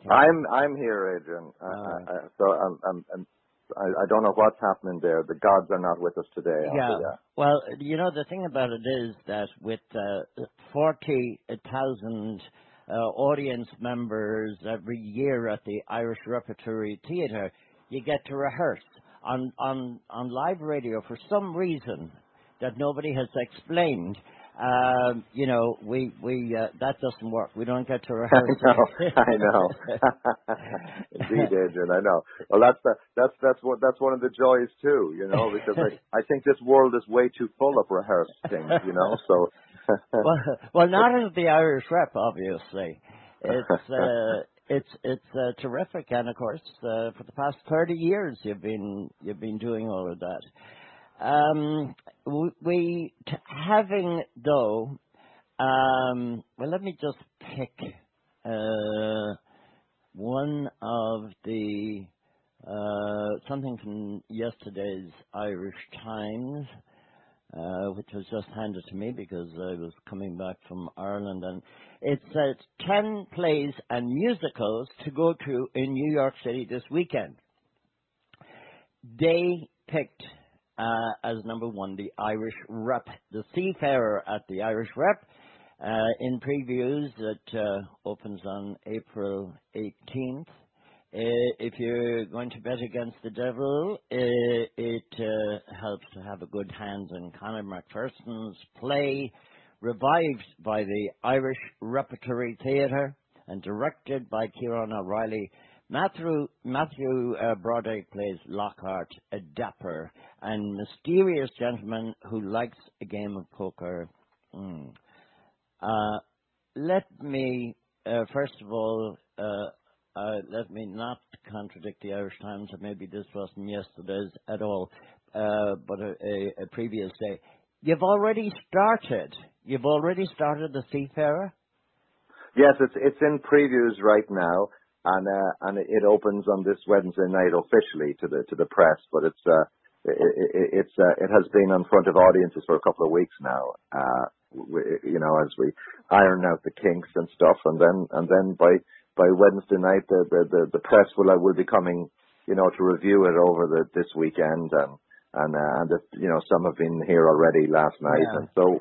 I'm here, Adrian. I don't know what's happening there. The gods are not with us today. Well, the thing about it is that with 40,000 audience members every year at the Irish Repertory Theatre, you get to rehearse on live radio for some reason that nobody has explained. That doesn't work. We don't get to rehearse. I know. Indeed, Adrian, I know. Well, that's one of the joys too, because I think this world is way too full of rehearsed things, so. well, not as the Irish Rep, obviously. It's terrific, and of course, for the past 30 years, you've been doing all of that. Let me just pick one of the something from yesterday's Irish Times, which was just handed to me because I was coming back from Ireland, and it says 10 plays and musicals to go to in New York City this weekend. They picked as number one the Irish Rep, The Seafarer at the Irish Rep, in previews that opens on April 18th. If you're going to bet against the devil, it helps to have a good hand in Conor McPherson's play, revived by the Irish Repertory Theatre and directed by Kieran O'Reilly. Matthew Broderick plays Lockhart, a dapper and mysterious gentleman who likes a game of poker. Let me, first of all, let me not contradict the Irish Times, or maybe this wasn't yesterday's at all, but a previous day. You've already started The Seafarer? Yes, it's in previews right now. And it opens on this Wednesday night officially to the press, but it has been in front of audiences for a couple of weeks now. As we iron out the kinks and stuff, and then by Wednesday night the press will be coming, to review it over this weekend, and some have been here already last night, and so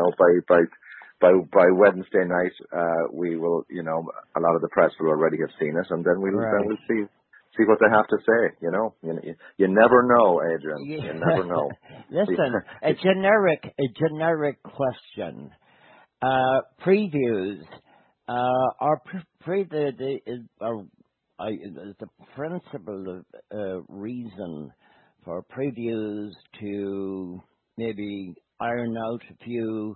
by Wednesday night, we will, a lot of the press will already have seen it, and then we'll see what they have to say. You never know, Adrian. You never know. Listen, a generic question. Previews are the principal reason for previews to maybe iron out a few.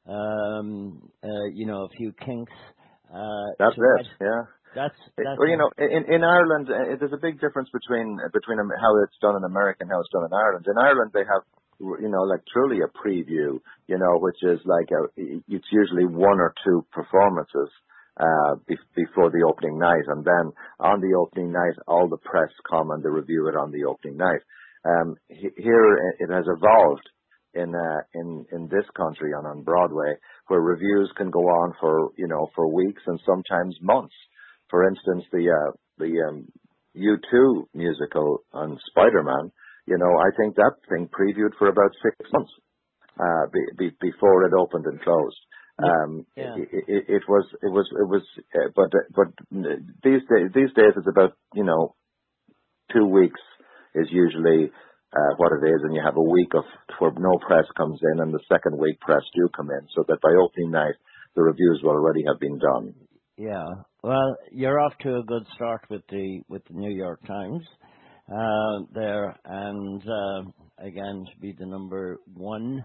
A few kinks. That's it. Yeah. That's in Ireland, there's a big difference between how it's done in America and how it's done in Ireland. In Ireland, they have, truly a preview, which is it's usually one or two performances before the opening night, and then on the opening night, all the press come and they review it on the opening night. Here, it has evolved in this country and on Broadway, where reviews can go on for weeks and sometimes months. For instance, the U2 musical on Spider-Man, I think that thing previewed for about 6 months before it opened and closed. It was, but these days it's about 2 weeks is usually what it is, and you have a week where no press comes in, and the second week press do come in, so that by opening night the reviews will already have been done. Yeah, well, you're off to a good start with the New York Times there, and again, to be the number one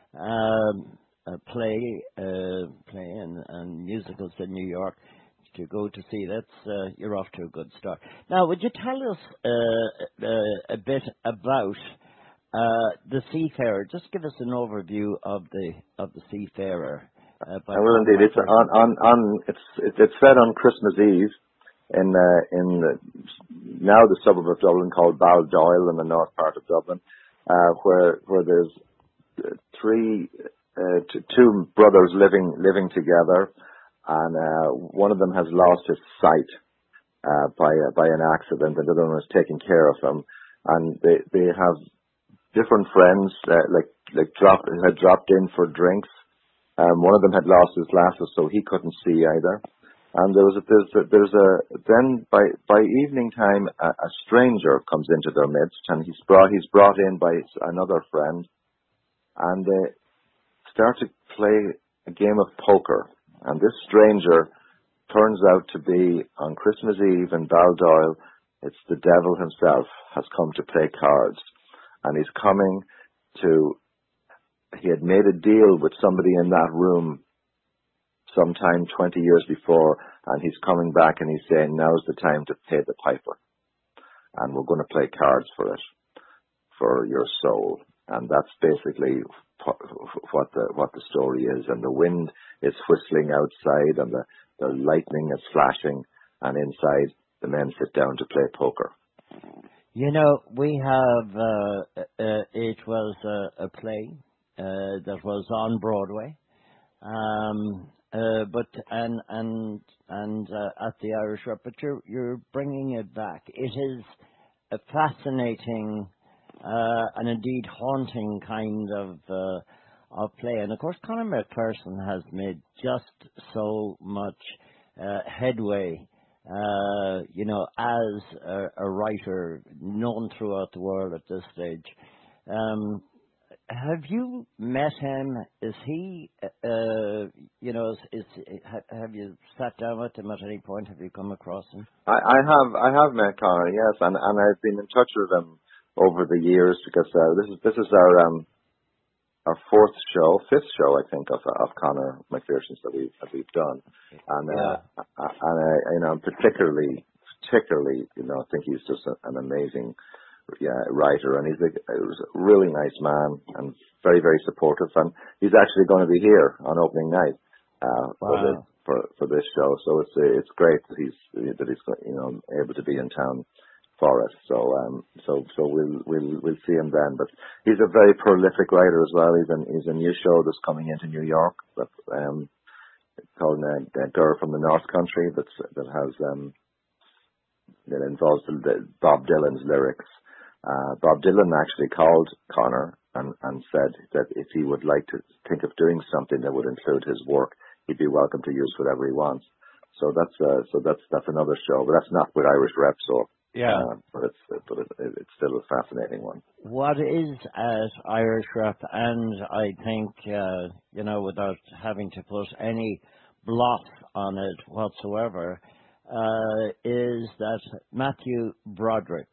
play and musicals in New York. To go to see, you're off to a good start. Now, would you tell us a bit about The Seafarer? Just give us an overview of the Seafarer. I will indeed. It's set on Christmas Eve in now the suburb of Dublin called Baldoyle in the north part of Dublin, where there's two brothers living together. And one of them has lost his sight, by an accident, and the other one was taking care of him. And they have different friends had dropped in for drinks. One of them had lost his glasses, so he couldn't see either. And then by evening time, a stranger comes into their midst, and he's brought in by another friend, and they start to play a game of poker. And this stranger turns out to be, on Christmas Eve in Baldoyle, it's the devil himself has come to play cards, and he had made a deal with somebody in that room sometime 20 years before, and he's coming back and he's saying, now's the time to pay the piper, and we're going to play cards for it, for your soul. And that's basically what the story is. And the wind is whistling outside, and the lightning is flashing, and inside the men sit down to play poker. You know, we have, it was a play that was on Broadway. But at the Irish Rep, but you're bringing it back. It is a fascinating and indeed haunting kind of play, and of course Conor McPherson has made just so much headway, as a writer known throughout the world at this stage. Have you met him? Is he, have you sat down with him at any point? Have you come across him? I have met Conor, yes, and I've been in touch with him over the years, because this is our fifth show, I think, of Conor McPherson's that we've done, and I'm particularly, think he's just an amazing writer, and he's a really nice man and very, very supportive, and he's actually going to be here on opening night for this show. So it's great that he's able to be in town for us. So we'll see him then. But he's a very prolific writer as well. He's a new show that's coming into New York that called a Girl from the North Country that involves Bob Dylan's lyrics. Bob Dylan actually called Conor and said that if he would like to think of doing something that would include his work, he'd be welcome to use whatever he wants. So that's another show, but that's not with Irish Rep. So but it's still a fascinating one. What is at Irish Rep, and I think without having to put any bluff on it whatsoever, is that Matthew Broderick,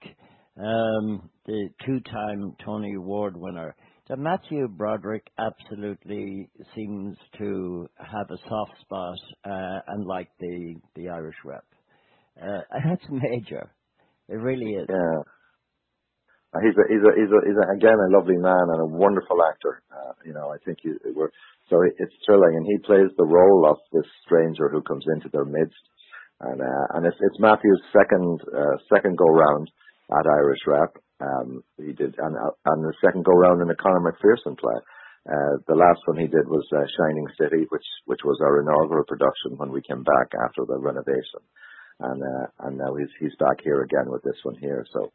the two-time Tony Award winner, that Matthew Broderick absolutely seems to have a soft spot and like the Irish Rep. That's major. It really is. Yeah. He's again a lovely man and a wonderful actor. I think it's thrilling, and he plays the role of this stranger who comes into their midst, and it's Matthew's second go round at Irish Rep. He did, and the second go round in a Conor McPherson play. The last one he did was Shining City, which was our inaugural production when we came back after the renovation, and now he's back here again with this one here. So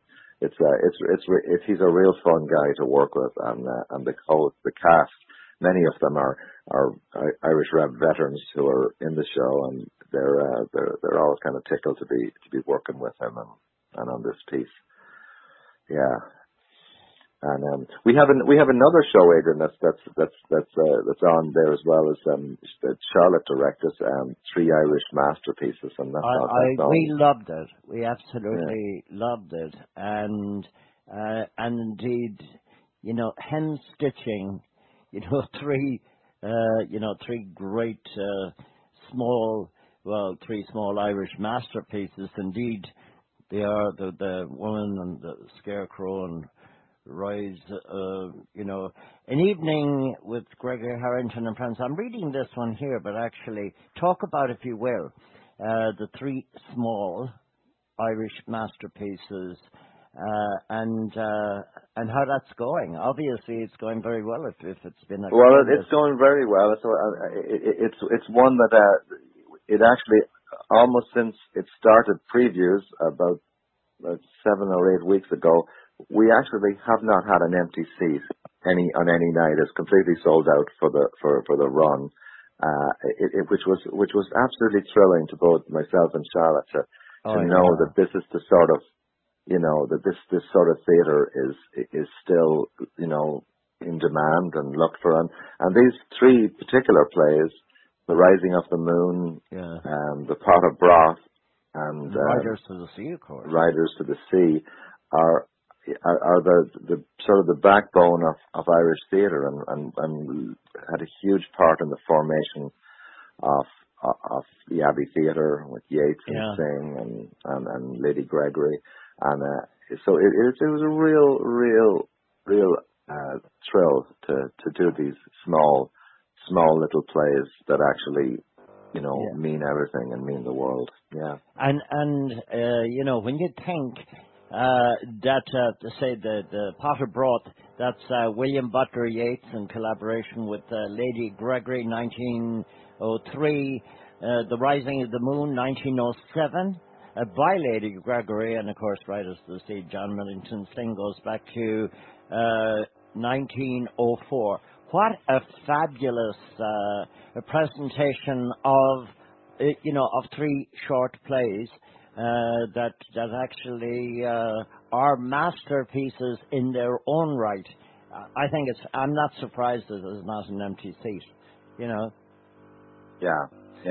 he's a real fun guy to work with, and the cast, many of them are Irish Rep veterans who are in the show, and they're all kind of tickled to be working with him and on this piece. Yeah. And we have another show, Adrian, that's on there as well, as that Charlotte directed, 3 Irish masterpieces, and we loved it. We absolutely loved it, and indeed, hem stitching, three great three small Irish masterpieces. Indeed, they are the Woman and the Scarecrow and Rise, An Evening with Gregory Harrington and Friends. I'm reading this one here, but actually talk about, if you will, the 3 small Irish masterpieces and how that's going. Obviously, it's going very well. If it's been it's going very well. So it's one that it actually almost since it started previews about 7 or 8 weeks ago, we actually have not had an empty seat on any night. It's completely sold out for the run, which was absolutely thrilling to both myself and Charlotte to know that this is the sort of, that this sort of theatre is still, in demand and looked for. And these three particular plays, The Rising of the Moon, The Pot of Broth, and Riders to the Sea, of course. Riders to the Sea are the sort of the backbone of Irish theatre, and had a huge part in the formation of the Abbey Theatre with Yeats and Synge and Lady Gregory, and so it was a real thrill to do these small little plays that actually mean everything and mean the world. Yeah. And when you think that say the Pot of Broth, that's William Butler Yeats in collaboration with Lady Gregory, 1903. The Rising of the Moon, 1907. By Lady Gregory, and of course, Riders to the Sea, John Millington Synge goes back to 1904. What a fabulous presentation of three short plays that actually are masterpieces in their own right. I think I'm not surprised that there's not an empty seat. Yeah.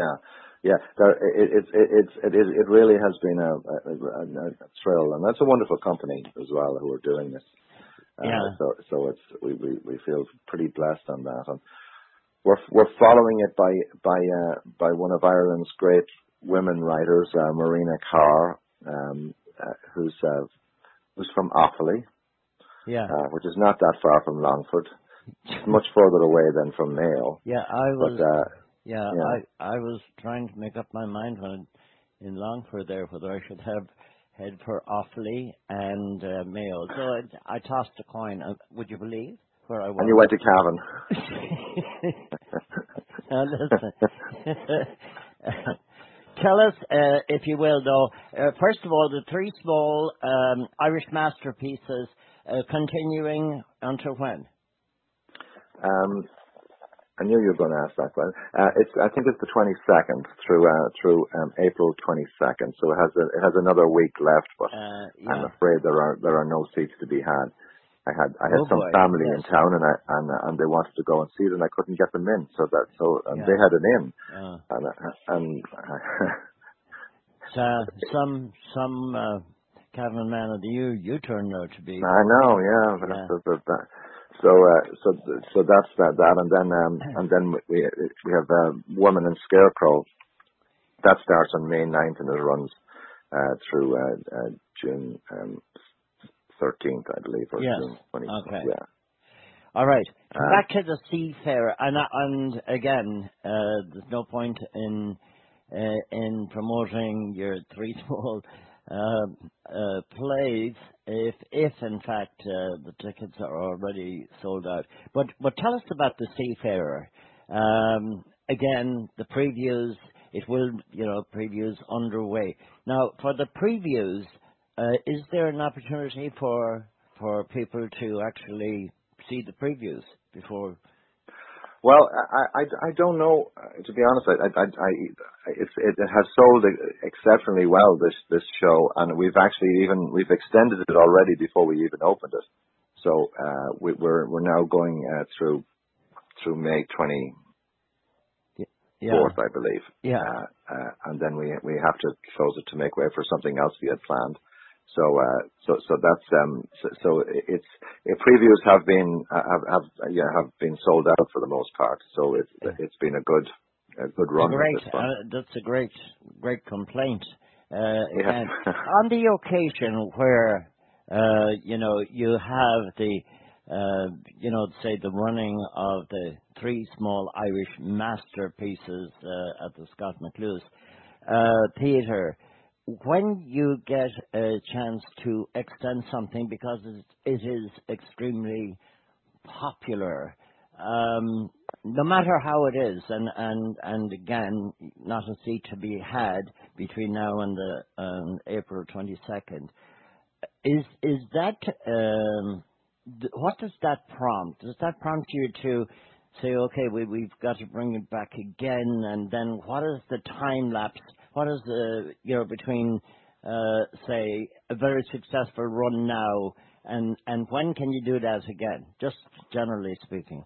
It really has been a thrill, and that's a wonderful company as well who are doing this. So we feel pretty blessed on that, and we're following it by one of Ireland's great women writers, Marina Carr, who's from Offaly, which is not that far from Longford, much further away than from Mayo. I was trying to make up my mind when in Longford there whether I should head for Offaly and Mayo. So I tossed a coin. Would you believe where I was? And you went to Cavan. Now listen. Tell us, if you will, though, first of all, the three small Irish masterpieces continuing until when? I knew you were going to ask that, Glenn. I think it's the 22nd through April 22nd. So it has another week left, but I'm afraid there are no seats to be had. I had some family in town, and they wanted to go and see it, and I couldn't get them in. So they had it in, and some Cavan man of the year you turned out to be. I know, yeah. So that's that, and then we have Woman and Scarecrow that starts on May 9th and it runs through June 13th, I believe, or June 20th. Okay. Yeah. All right. Back to the Seafarer, and again, there's no point in promoting your three small plays if in fact the tickets are already sold out. But tell us about the Seafarer. Again, the previews. It will, previews underway now. For the previews, is there an opportunity for people to actually see the previews before? Well, I don't know. To be honest, it has sold exceptionally well, this show, and we've extended it already before we even opened it. So we're now going through May 24th, I believe. Yeah. And then we have to close it to make way for something else we had planned. So that's so it's previews have been sold out for the most part. So it's been a good run. That's a great complaint. And on the occasion where you have the say the running of the three small Irish masterpieces at the Scott McLuhan Theatre. When you get a chance to extend something because it is extremely popular, no matter how it is, and again, not a seat to be had between now and the April 22nd. Is that what does that prompt? Does that prompt you to say, okay, we've got to bring it back again, and then what is the time lapse? What is the between say a very successful run now, and when can you do that again? Just generally speaking.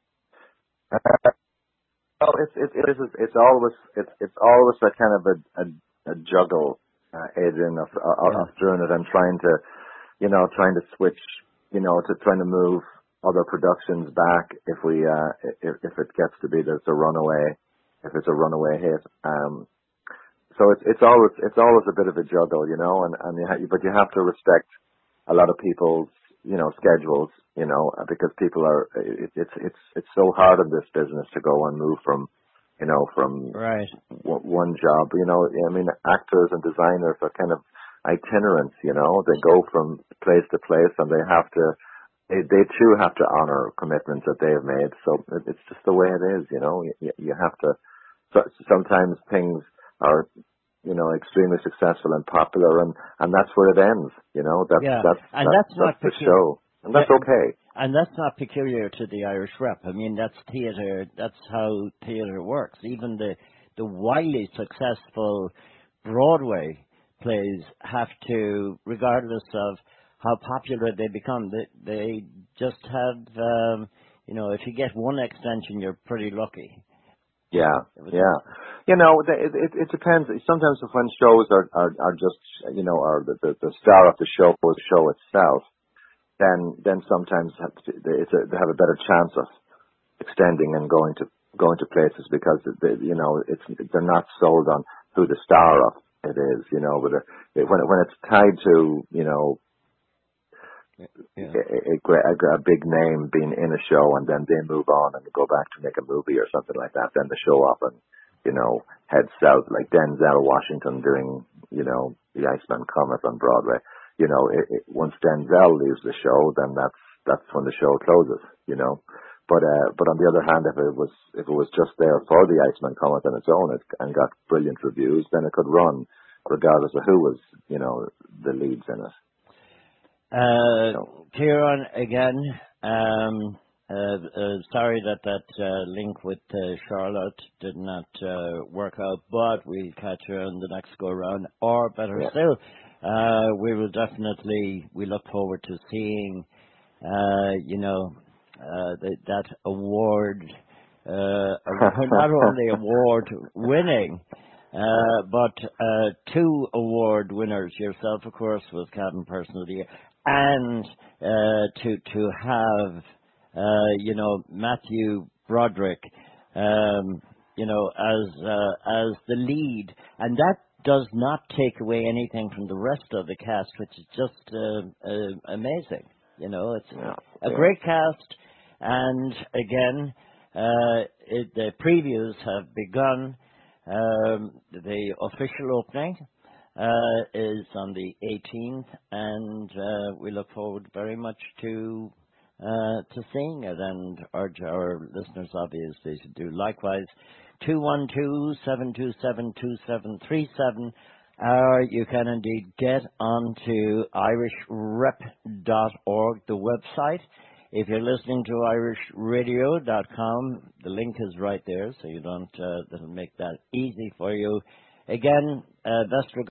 Well, it's always a kind of a juggle, Adrian, of doing it and trying to switch, to trying to move other productions back if it gets to be that if it's a runaway hit. So it's always a bit of a juggle, but you have to respect a lot of people's schedules, because people it's so hard in this business to go and move from Right. one job. I mean, actors and designers are kind of itinerants. They go from place to place, and they too have to honor commitments that they have made. So it's just the way it is. You have to. So sometimes things are extremely successful and popular, and that's where it ends. That's the show, and that's okay. And that's not peculiar to the Irish Rep. I mean, that's theatre. That's how theatre works. Even the wildly successful Broadway plays have to, regardless of how popular they become, they just have. If you get one extension, you're pretty lucky. Yeah. It depends. Sometimes when shows are just are the star of the show or the show itself, then sometimes they have a better chance of extending and going to places because they're not sold on who the star of it is. But when it's tied to a big name being in a show, and then they move on and go back to make a movie or something like that, then the show often, heads south, like Denzel Washington doing, The Iceman Comet on Broadway. Once Denzel leaves the show, then that's when the show closes, But on the other hand, if it was just there for The Iceman Comet on its own and got brilliant reviews, then it could run regardless of who was, the leads in it. Kieran, again, sorry that link with Charlotte did not work out, but we'll catch her on the next go around, or better still, we look forward to seeing, that award, not only award winning, but two award winners, yourself, of course, was Cabin Person of the Year, and to have Matthew Broderick as the lead, and that does not take away anything from the rest of the cast, which is just amazing. It's a great cast, and again, the previews have begun. The official opening is on the 18th, and we look forward very much to seeing it, and urge our listeners obviously to do likewise. 212-727-2737, or you can indeed get onto irishrep.org, the website. If you're listening to irishradio.com, the link is right there, so you don't, that'll make that easy for you. Again, best regards.